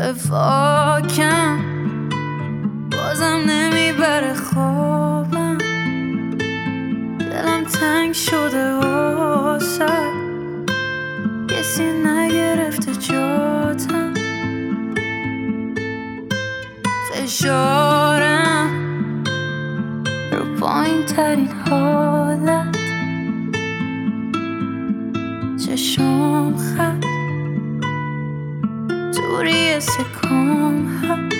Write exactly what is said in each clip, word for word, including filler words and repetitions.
وفاکم بازم نمیبره خوابم، دلم تنگ شده واسه کسی نگرفته جاتم، فشارم رو پایین ترین حالت، چشم خط توری سکام هست.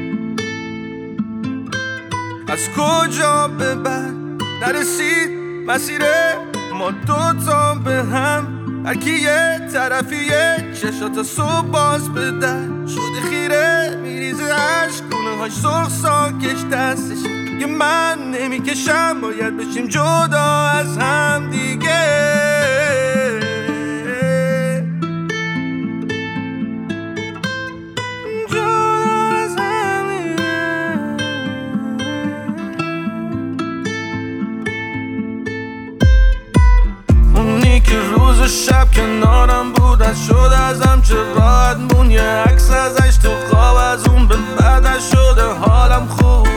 از کجا به بعد نرسید مسیر ما دوتا به هم، هرکی یه طرفیه چشاتا صبح باز به در شده خیره میریزه عشق، گونه هاش سرخ ساکش دستش میگه من نمیکشم، باید بشیم جدا از هم دیگه. که روز و شب کنارم بود از شد ازم چه راحت مون، یه عکس ازش تو خواب از اون به بعدش شده حالم خوب،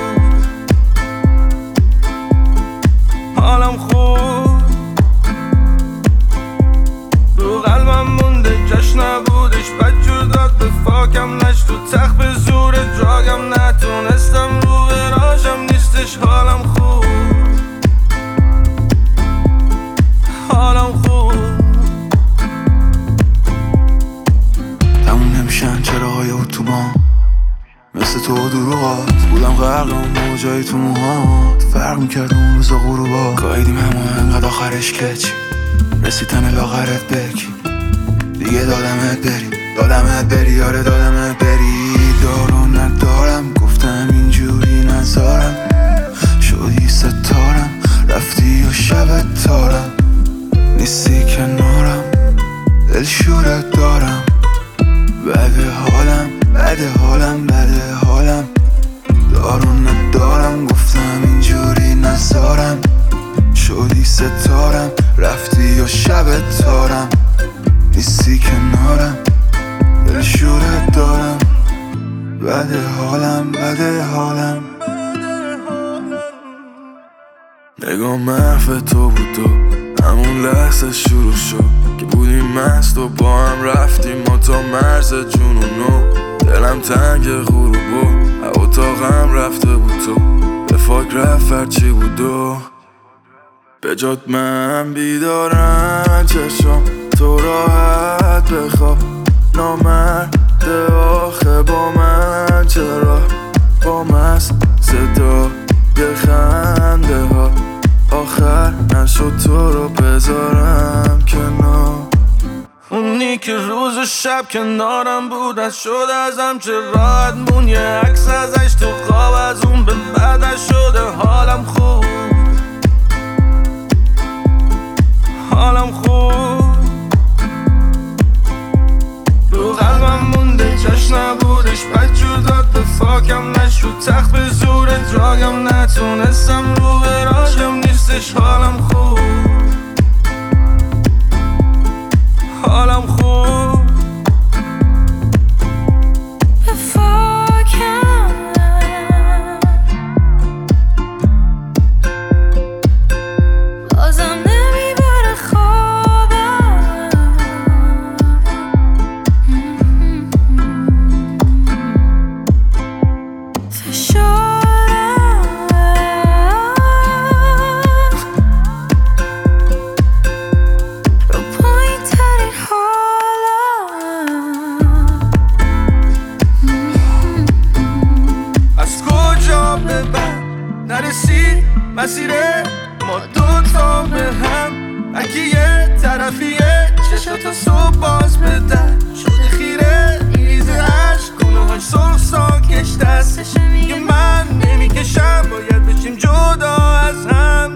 حالم خوب رو قلبم مونده جاش نبودش، بد جور داد به فاکم نشت تو تخت به زور دراگم، نتونستم رو براشم نیستش حالم خوب، حالم خوب. تموم نمیشن چراغای اتوبان مثل تو و دروغات، بودم غرق اون موجای تو موهات، فرق میکرد اون روزا غروبا، قایدیم همه انقدر آخرش کچی رسیدن لاغرت بکی دیگه، دادمت بری دادمت بری یاره دادمت بری، دارو ندارم گفتم اینجوری نزارم، شدی ستارم رفتی و شبت تارم، نیستی کنارم دل شورت دارم، بده حالم بده حالم بده حالم، دارو ندارم گفتم اینجوری نزارم، شدی ستارم رفتی و شبت تارم، نیستی کنارم دل شورت دارم، بده حالم بده حالم. نگاه محو تو بود تو همون لحظه شروع شد که بودیم مست و با هم رفتیم ما تا مرز جنونو، دلم تنگ غروبو اتاقم رفته بود تو به فاک رفت هرچی بود و به جات من بیدارم چشم تو راحت بخواب، نامرده آخه با من چرا با مست صدای خنده ها آخر نشد تو رو بذارم کنار، اونی که روز و شب کنارم بود از شد ازم چه راحت مون، یه عکس ازش تو خواب از اون به بعدش شده حالم خوب، حالم خوب رو قلبم مونده جاش نبودش، بد جور داد به فاکم نشد تو تخت به زور دراگم، نتونستم رو براشم نیستش حالم خوب، حالم خوب. وفاکم بازم نمیبره خوابم، فشارم رو پایین ترین حالم. از کجا به بعد نرسید مسیر ما دوتا به هم، هرکی یه طرفیه چشاتا صبح باز به در شده خیره میریزه عشق، گونه هاش سرخ ساکش دستش میگه من نمیکشم، باید بشیم جدا از هم